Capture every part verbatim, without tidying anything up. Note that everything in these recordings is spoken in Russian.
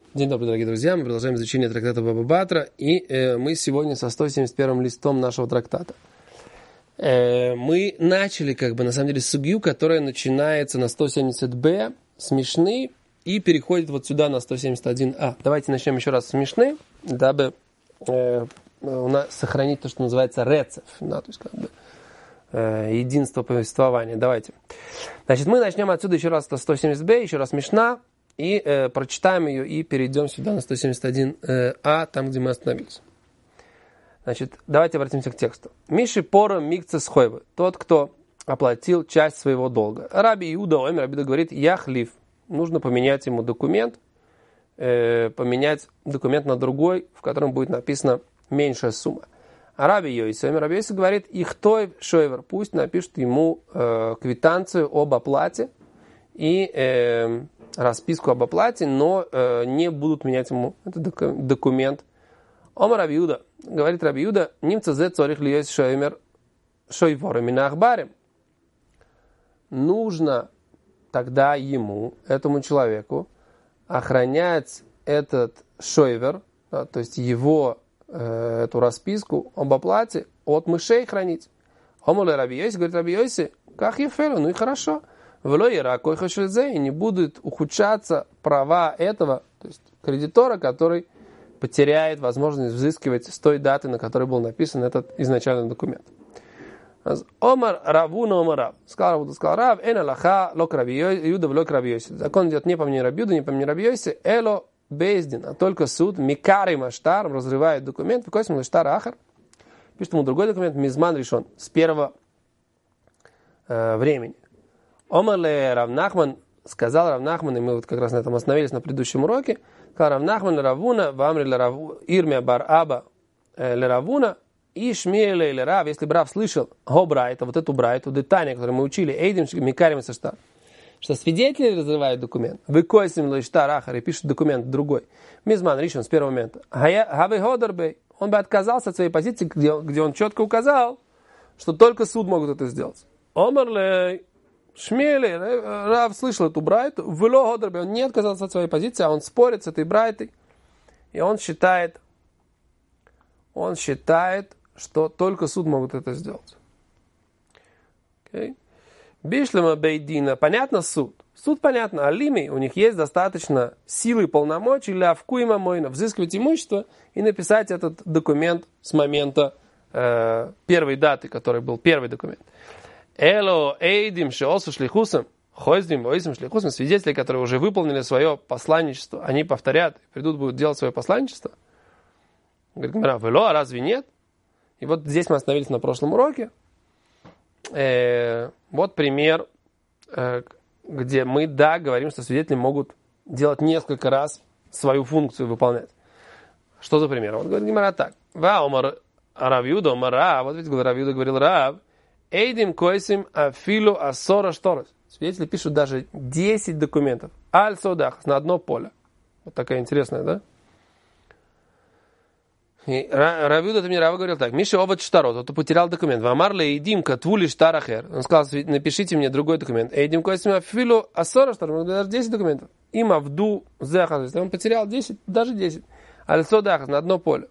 День добрый, дорогие друзья. Мы продолжаем изучение трактата Баба Батра. И э, мы сегодня со сто семьдесят первым листом нашего трактата. Э, мы начали, как бы, на самом деле, сугью, которая начинается на сто семьдесят бэ с Мишны и переходит вот сюда на сто семьдесят один а. Давайте начнем еще раз с Мишны, дабы э, у нас сохранить то, что называется рецев. Да, то есть, как бы, э, единство повествования. Давайте. Значит, мы начнем отсюда еще раз на сто семьдесят бэ, еще раз Мишна. И э, прочитаем ее и перейдем сюда на сто семьдесят один а, там, где мы остановились. Значит, давайте обратимся к тексту. Миши пора микца схойвы. Тот, кто оплатил часть своего долга. Раби Иуда Омер, Раби Иуда говорит, я хлиф. Нужно поменять ему документ, э, поменять документ на другой, в котором будет написана меньшая сумма. А Раби Йоси Омер, Раби Йоси говорит, ихтой шойвер, пусть напишет ему э, квитанцию об оплате и... Э, расписку об оплате, но э, не будут менять ему этот документ. Омар Раби Иуда, говорит Раби Иуда, нимца зе цорих лиёс шоймер шойвор минах барим. Нужно тогда ему, этому человеку, охранять этот шойвер, да, то есть его э, эту расписку об оплате от мышей хранить. Омар Раби Йоси, говорит Раби Йоси, как ефелу, ну и хорошо. И не будут ухудшаться права этого, то есть кредитора, который потеряет возможность взыскивать с той даты, на которой был написан этот изначальный документ. Омар Равуна Омар Рав. Сказал Равуна, сказал Рав, эн алаха лок Раби Иуда влок Раби Йоси. Закон идет не по мнению Раби Иуда, не по мнению Раби Йоси, эло бездин, а только суд, микарий маштар, разрывает документ, в космос штар ахар, пишет ему другой документ, мизман решен, с первого э, времени. Омарле Рав Нахман, сказал Рав Нахман, и мы вот как раз на этом остановились на предыдущем уроке, сказал Рав Нахман Равуна, вамри Ирмия бар Аба ле Равуна, и Шмиэле ле Рав, если бы Рав слышал го брайта, вот эту брайту, детание, которое мы учили, эйдим микарим саштар, что свидетели разрывают документ, выкосим лештар ахар, и пишет документ другой, мизман решен с первого момента, хавы ходербей, он бы отказался от своей позиции, где, где он четко указал, что только суд может это сделать. Омарле Шмели, Рав слышал эту брайту, он не отказался от своей позиции, а он спорит с этой брайтой, и он считает, он считает, что только суд может это сделать. Okay. Бишлема бейдина, понятно суд? Суд понятно, алими, у них есть достаточно силы и полномочий для вкуима мойна, взыскивать имущество и написать этот документ с момента э, первой даты, который был первый документ. Эло эйдим шеосу шлихусам, хойздим воисим шлихусам, свидетели, которые уже выполнили свое посланничество, они повторят, придут, будут делать свое посланничество. Говорит Гемара, вело, а разве нет? И вот здесь мы остановились на прошлом уроке. Э, вот пример, э, где мы, да, говорим, что свидетели могут делать несколько раз свою функцию выполнять. Что за пример? Вот говорит Гемара так. Ва омар Рав Юда, омар Рав, вот ведь Рав Юда говорил Рав, Эйдим койсим афилу асора шторос. Свидетели пишут даже десять документов. Аль содах, на одно поле. Вот такая интересная, да? И Рав Юда мне Рава говорил так. Миша обат штарот, вот потерял документ. Вамарле эйдим катвули штарахер. Он сказал, напишите мне другой документ. Эйдим койсим афилу асора шторос. Даже десять документов. Им авду захаз. Он потерял десять, даже десять. Аль содах, на одно поле.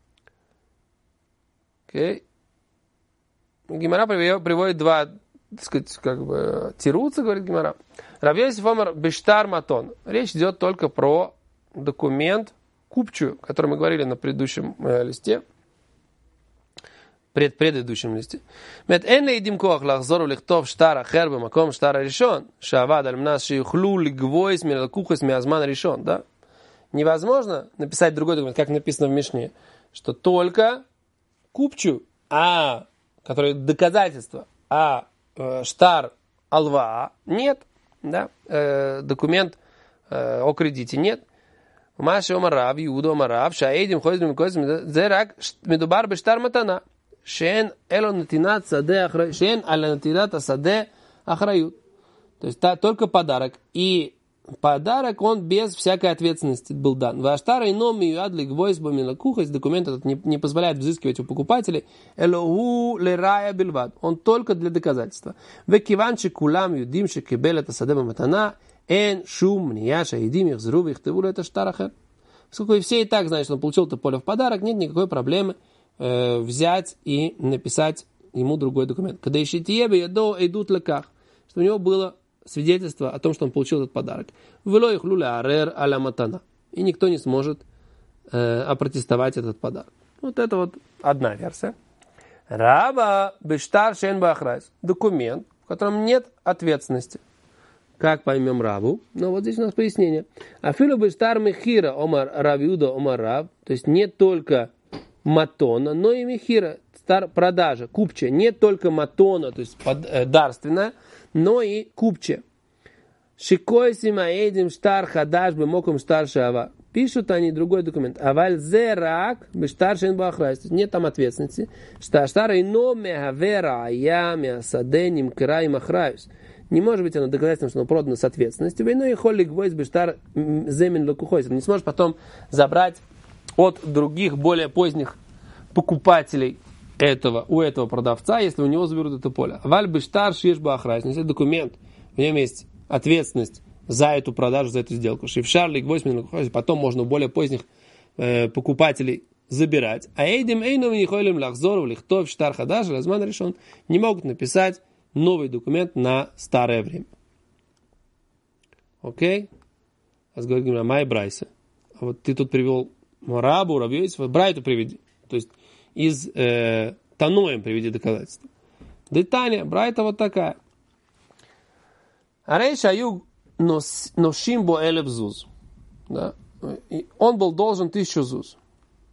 Окей. Okay. Гемара приводит два, так сказать, как бы, тируца, говорит Гемара. Рав Йосиф омар бештар матон. Речь идет только про документ купчую, о котором мы говорили на предыдущем э, листе, пред предыдущем листе. Мет эн лейдим коах лахзору лихтов штара хербе маком штара решон, шавад альмнас шиюхлу лигвойс миралкухас миазман решон, да? Невозможно написать другой документ, как написано в Мишне, что только купчую, а которые доказательства, а э, штар алва нет, да, э, документ э, о кредите нет. Маши омарав, Иуда омарав, шаэдим хойзим козим, зерак медубар бештар матана, шен эло натинат саде ахрают, шен аля натинат саде ахрают. То есть та, только подарок. И подарок, он без всякой ответственности был дан. Ваштара ином миюадли гвойс бомилакухас, документ этот не, не позволяет взыскивать у покупателей. Элоху лерая бельвад. Он только для доказательства. Векиванчи кулам юдим шекебел это садеба матана. Эн шум нияша едим их зру их тывур это штарахер. Поскольку все и так знают, что он получил это поле в подарок, нет никакой проблемы э, взять и написать ему другой документ. Когда ищет ебе, до идут леках, что у него было свидетельство о том, что он получил этот подарок. Вело их люля арер аля матана. И никто не сможет э, опротестовать этот подарок. Вот это вот одна версия. Раба бештар шен бахрайс. Документ, в котором нет ответственности. Как поймем Рабу? Ну, вот здесь у нас пояснение. Афилу бештар мехира омар равиуда омар раб. То есть не только матона, но и мехира, стар, продажа, купча. Не только матона, то есть под, э, дарственная, но и купча. Шикойси маэдим штар хадаш бемоком штар шава. Пишут они другой документ. Аваль зерак бештар шен бахрайс. Нет там ответственности. Штар и но мегавера ая меасаденим край махрайс. Не может быть оно доказательством, что оно продано с ответственностью. Войно и холик войс бештар земен лакухойс. Не сможет потом забрать от других, более поздних покупателей этого, у этого продавца, если у него заберут это поле. Валь бештар шиш бахрайс. Если документ, в нем есть ответственность за эту продажу, за эту сделку. Шифшарлик войс мен лакухойс. Потом можно у более поздних э, покупателей забирать. А эйдем эйном не холим лахзор лихтов штар хадаш разман решен. Не могут написать новый документ на старое время. Окей? А говорит Гимара, май брайса. А вот ты тут привел Рабу, Рабьёйсова, Брайту приведи. То есть из э, Таноем приведи доказательства. Детаня, Брайта вот такая. Арейша аю ношимбо элеб зуз. Да? Он был должен тысячу зуз.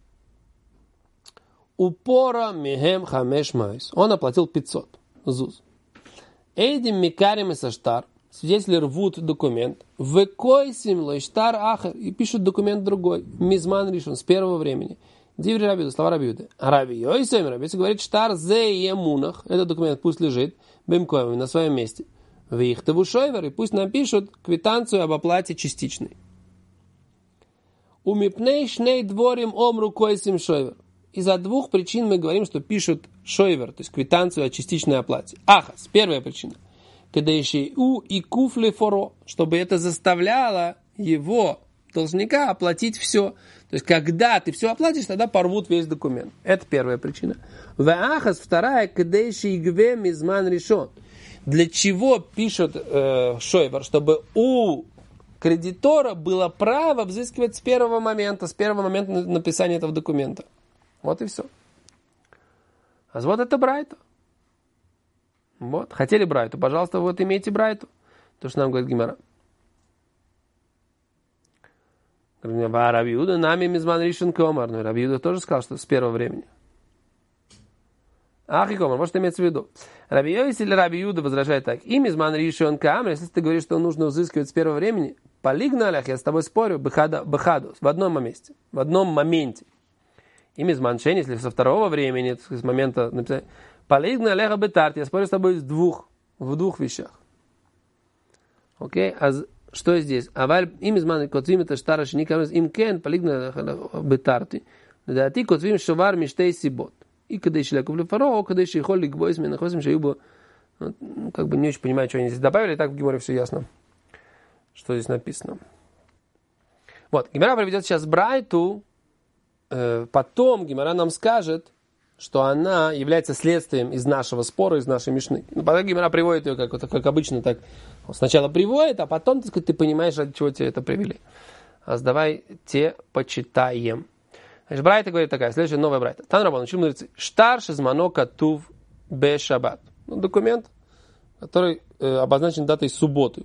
Упора мехем хамеш майс. Он оплатил пятьсот зуз. Эйдим микарим и саштар. Свидетели рвут документ. Векойсим лойштар ахар. И пишут документ другой. Мизман решен с первого времени. Диври Рабиуда, слова Рабиуды. Раби Йойсем, Рабиуда говорит, штар зе емунах. Этот документ пусть лежит. Бемкоем на своем месте. Вихтеву шойвер. И пусть напишут квитанцию об оплате частичной. Умипней шней дворим омру койсим шойвер. Из-за двух причин мы говорим, что пишут шойвер, то есть квитанцию о частичной оплате. Ахас, первая причина. Когда еще у и куфли форо, чтобы это заставляло его, должника, оплатить все. То есть, когда ты все оплатишь, тогда порвут весь документ. Это первая причина. В ахас, вторая, когда еще и гве мизман решен. Для чего пишут э, шойвер? Чтобы у кредитора было право взыскивать с первого момента, с первого момента написания этого документа. Вот и все. А вот это Брайта. Вот. Хотели Брайту? Пожалуйста, вот имейте Брайту. То, что нам говорит Гимара. Раби Иуда нами мизман ришен комар. Но Раби Иуда тоже сказал, что с первого времени. Ах и комар, вот что имеется в виду. Раби Йойс или Раби Иуда возражает так. И мизман ришен камер, если ты говоришь, что нужно взыскивать с первого времени, полигналях, я с тобой спорю, бехаду, в одном месте, в одном моменте. И мизманшен, если со второго времени, с момента написания, полигна леха бетарт, я спорю с тобой в двух, в двух вещах. Окей? А что здесь? Аваль им мизман котвим это штара шникамес им кен полигна леха бетарти. Да ты котвим шовар миштей сибот. И когда еще леку фаро, когда еще холли гбойс ми нахосим шаюбо. Как бы не очень понимаю, что они здесь добавили, так в Геморе все ясно, что здесь написано. Вот, Гемора приведет сейчас Брайту. Потом Гемара нам скажет, что она является следствием из нашего спора, из нашей мишны. Ну, потом Гемара приводит ее, как, как обычно, так сначала приводит, а потом, так сказать, ты понимаешь, ради чего тебе это привели. А давайте почитаем. Значит, Брайта говорит такая, следующая новая Брайта. Танрабан, учил мудрецы. Штар шизмано катув бе шаббат. Ну, документ, который э, обозначен датой субботы.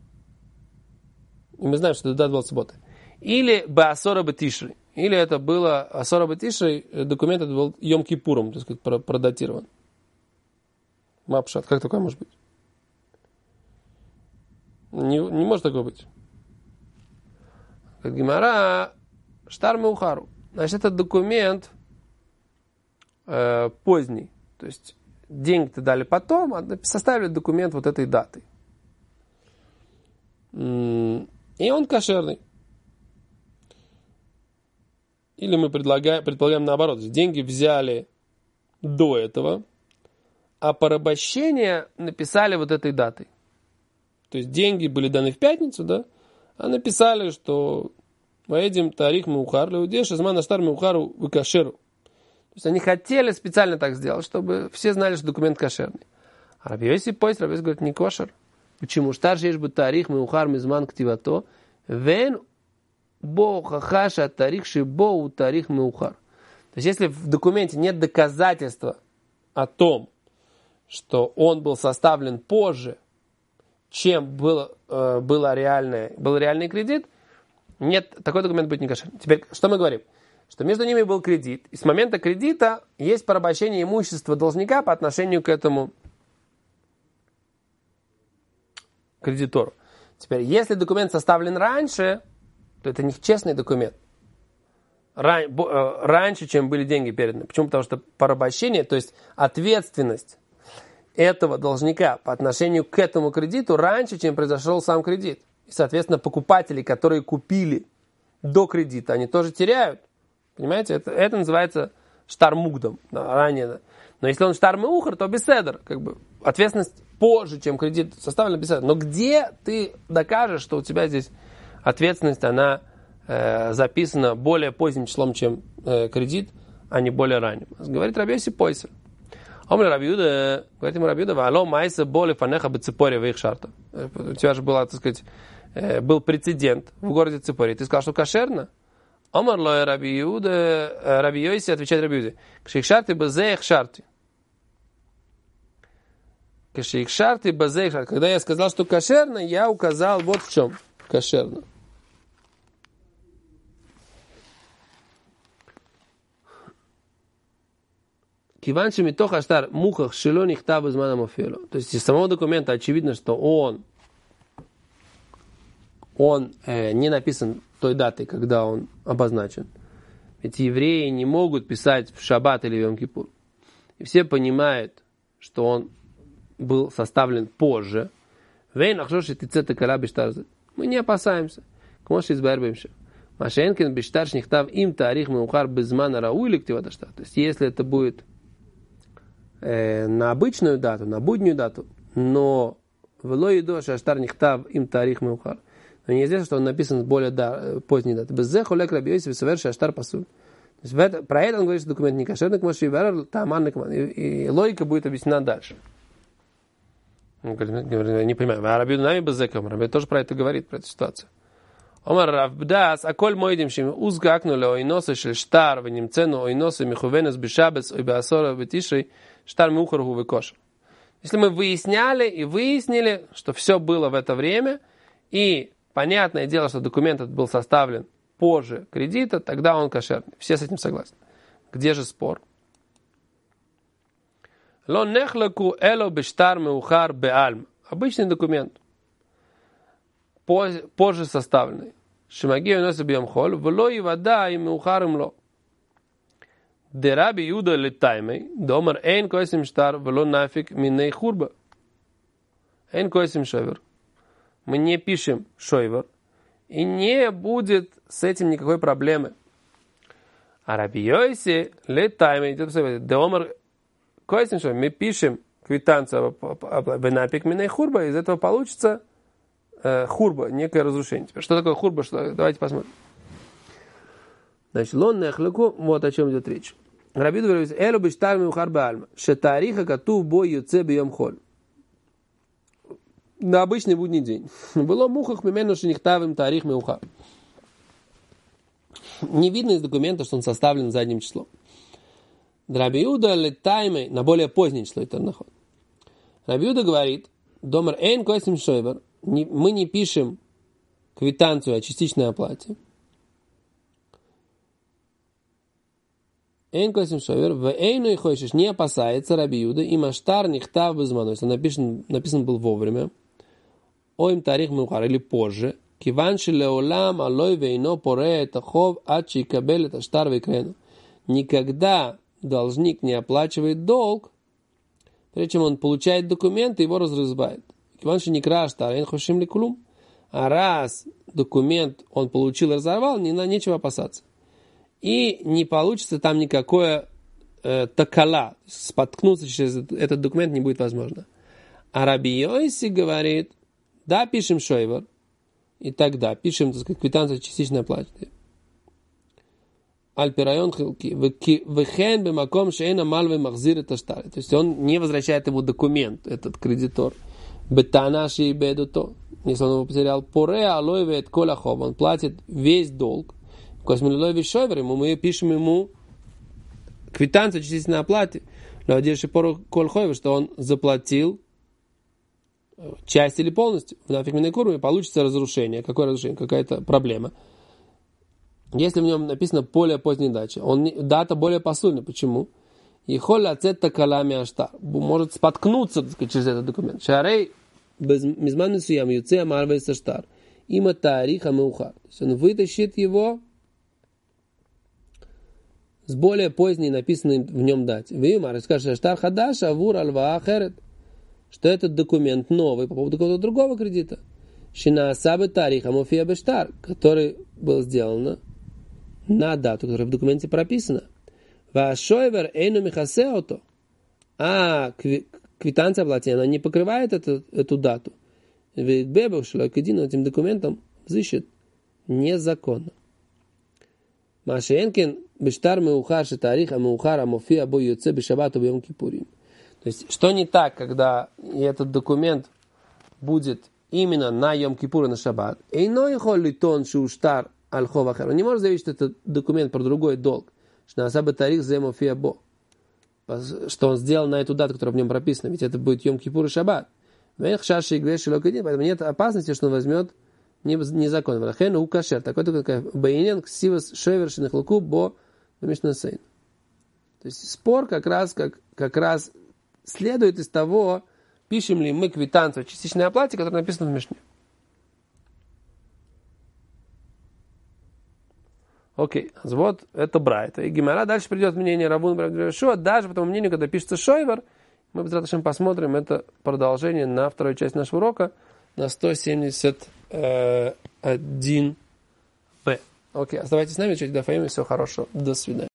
И мы знаем, что эта дата была суббота. Или беасора бетишри. Или это было Асора Бетишрей, документ это был Йом-Кипуром, так сказать, продатирован. Мапшат, как такое может быть? Не, не может такое быть. Как Гемара, Штар Меухару. Значит, этот документ э, поздний. То есть, деньги-то дали потом, а составили документ вот этой даты. И он кошерный. Или мы предлагаем, предполагаем наоборот. Деньги взяли до этого, а порабощение написали вот этой датой. То есть деньги были даны в пятницу, да, а написали, что поедем тарих меухар леудеш, изман аштар меухару выкашеру. То есть они хотели специально так сделать, чтобы все знали, что документ кошерный. А Раби Йоси поезд, Раби Йоси говорит, не кошер. Почему? Штар жеш бы тарих меухар мизман ктивато, вен бо хахаша тарих шибо у тарих меухар. То есть если в документе нет доказательства о том, что он был составлен позже, чем был, э, было реальное, был реальный кредит, нет, такой документ будет не кошерный. Теперь, что мы говорим? Что между ними был кредит, и с момента кредита есть порабощение имущества должника по отношению к этому кредитору. Теперь, если документ составлен раньше, то это не честный документ. Ран, э, раньше, чем были деньги переданы. Почему? Потому что порабощение, то есть ответственность этого должника по отношению к этому кредиту раньше, чем произошел сам кредит. И, соответственно, покупатели, которые купили до кредита, они тоже теряют. Понимаете? Это, это называется штармугдом. Да, ранее. Но если он штармеухар, то беседер. Как бы ответственность позже, чем кредит составлена беседер. Но где ты докажешь, что у тебя здесь ответственность, она э, записана более поздним числом, чем э, кредит, а не более ранним? Говорит Раби Йоси Пойсер. Омри Раби Юда, говорит ему Раби Юда, вало майса боли фанеха беципоре вейх шарта. У тебя же была, так сказать, был прецедент в городе Ципоре. Ты сказал, что кошерно? Омар лой Раби Юда, Раби Йоси отвечает Раби Юде. Кших шарты базеих шарты. Кших шарты базеих шарты. Когда я сказал, что кошерно, я указал вот в чем кошерно. Киванши митох аштар мухах шило нихтав из мана мофело. То есть из самого документа очевидно, что он, он э, не написан той датой, когда он обозначен. Ведь евреи не могут писать в шаббат или в Йом-Кипур. И все понимают, что он был составлен позже. Мы не опасаемся. Машенкин биштар шнихтав им тарих меухар безмана рауили ктиваташта. То есть если это будет на обычную дату, на буднюю дату, но вело едо шаштар нихтав им тарих меухар. Но неизвестно, что он написан с более да, поздней даты. Беззе холек Раби Йоси весовер шаштар пасуль. Про это он говорит, что документ не кошерный, к Моши Таман, и логика будет объяснена дальше. Он говорит, не понимаю, а Раби Юда нами беззеком, Раби тоже про это говорит, про эту ситуацию. Омар Равбдас, а коль мойдим, что узгакнули ойносы шель штар, венемцену ойносы михувенес бешабес, ой беасора бетишей, штар мухаргу векошер. Если мы выясняли и выяснили, что все было в это время, и понятное дело, что документ этот был составлен позже кредита, тогда он кошерный. Все с этим согласны. Где же спор? Ло нехлаку эло бештар меухар беальм. Обычный документ, позже составленный. Шимаги уносит бьем холь, вло и вода и меухарим ло. Де Раби Юда летаймей, домар эйн койсим штар, вло нафиг миней хурба. Эйн койсим шойвер. Мы не пишем шойвер, и не будет с этим никакой проблемы. А Раби Йоси летаймей, домар койсим шойвер, мы пишем квитанцию бенапик миней хурба, из этого получится хурба, некое разрушение. Теперь, что такое хурба? Что? Давайте посмотрим. Значит, лон нехлеку, вот о чем идет речь. Раби Юда говорит, элу биштар меухар беальма, шетариха катув бой юце бьем холь. На обычный будний день. Было мухах мимену шенихтавым тарих меухар. Не видно из документа, что он составлен задним числом. Раби Юда летаймей, на более позднее число это наход. Раби Юда говорит, домар эйн койсим шойвер, мы не пишем квитанцию о частичной оплате. Эйн койсим шойвер, в эйну и хочешь, не опасается Раби Юда, и маштар нихтав безману, если написан, написан был вовремя, оим тарих меухар, или позже, киванши леолам алой вейно поре это хов ачи кабель это штар векрену. Никогда должник не оплачивает долг, прежде чем он получает документы, его разрызбает. Киванши не краш тарен хошим ликулум. А раз документ он получил и разорвал, не на нечего опасаться. И не получится там никакое э, такала, споткнуться через этот документ не будет возможно. А Раби Йоси говорит, Да, пишем шойвер, и тогда пишем, так сказать, квитанцию частичной оплаты. Альпирайон хилки. Вехен бемаком шейна мальвы махзир это штары. То есть он не возвращает ему документ, этот кредитор. Бетанаши и бедуто. Если он его потерял, поре алоевет колахов, он платит весь долг. Космилилой шойвер, ему мы пишем ему квитанцию частичной оплаты. Надеюсь, пору кольхойвер, что он заплатил часть или полностью. В нафиг курме получится разрушение. Какое разрушение? Какая-то проблема. Если в нем написано более поздней дачи, он, дата более посульна. Почему? И холля цетта калами аштар. Может споткнуться, так сказать, через этот документ. Шарей без мизман суям юцея марвей саштар. Има тариха меухар. То есть он вытащит его с более поздней написанной в нем дате. Вимар скажет аштар хадаш авур альва ахерет. Что этот документ новый по поводу какого-то другого кредита. Шина асабы тариха муфия бештар. Который был сделан на дату, которая в документе прописана. Вашойвер эйну михасеото. А квитанция оплаты, она не покрывает эту, эту дату. Ведь бебах шлакидину этим документом взыщет незаконно. Машенкин бештар меухар шетариха меухар амофия бо юце бешабату бьем кипурим. То есть, что не так, когда этот документ будет именно на Йом-Кипур и на Шаббат. Эйной холли тон шуштар аль-ховахер. Он не может заявить, что это документ про другой долг. Что на асабе тарих земофия бо. Что он сделал на эту дату, которая в нем прописана. Ведь это будет Йом-Кипур и Шаббат. Поэтому нет опасности, что он возьмет незаконно. Врахен у кашер. Такой только бейнен ксивас шевершиных луку бо мишнасейн. То есть спор как раз, как, как раз следует из того, пишем ли мы квитанцию о частичной оплате, которая написана в Мишне. Окей, вот это брайт. И Гемара дальше придет мнение Равун Бравдрешуа, даже по тому мнению, когда пишется шойвер, мы безрадостно посмотрим это продолжение на вторую часть нашего урока, на сто семьдесят один бэ. Окей, оставайтесь с нами, чуть до Фаима, всего хорошего, до свидания.